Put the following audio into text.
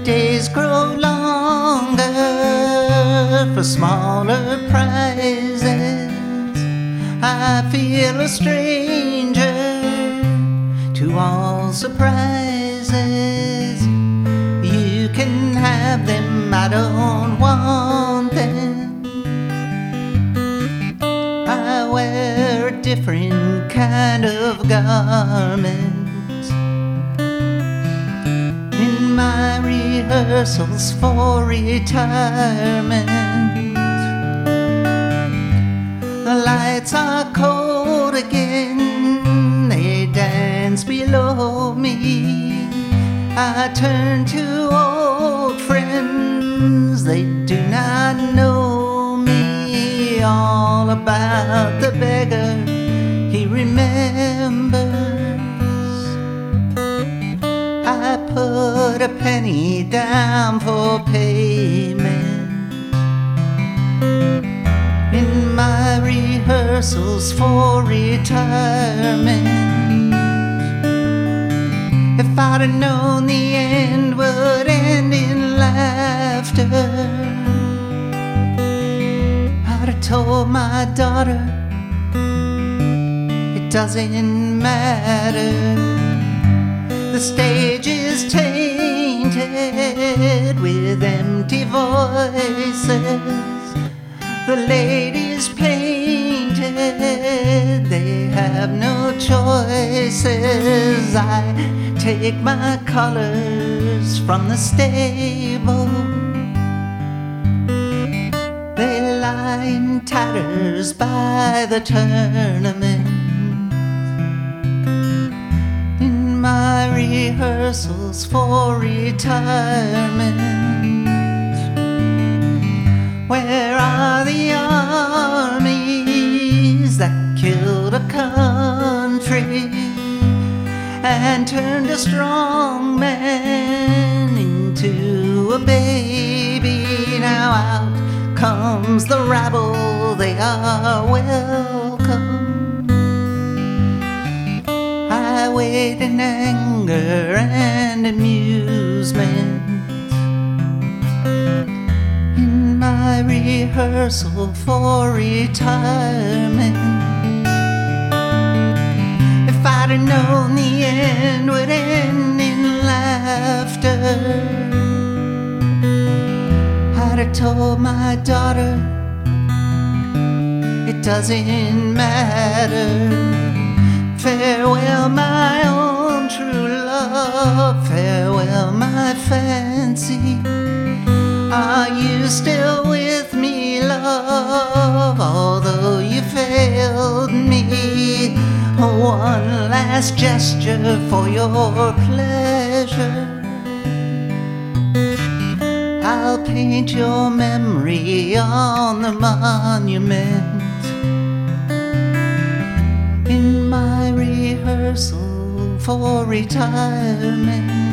days grow longer for smaller prizes. I feel a stranger to all surprises. You can have them, I don't want them. I wear a different kind of garment in my rehearsals for retirement. The lights are cold again, they dance below me. I turn to old friends, they do not know me. All about the beggar he remembers. I put a penny down for payment in my rehearsals for retirement. If I'd have known the end would end in laughter, I'd have told my daughter it doesn't matter. The stage is tainted with empty voices. The ladies painted, they have no choices. I take my colors from the stable. They lie in tatters by the tournament. In my rehearsals for retirement, where are the armies that killed a country and turned a strong man into a baby? Now out comes the rabble, they are welcome. I wait in anger and amusement in my rehearsal for retirement. If I'd have known the end would end in laughter, I'd have told my daughter it doesn't matter. Farewell, my own true love, farewell, my fancy. Are you still with me, love, although you failed me? One last gesture for your pleasure. I'll paint your memory on the monument in my rehearsal for retirement.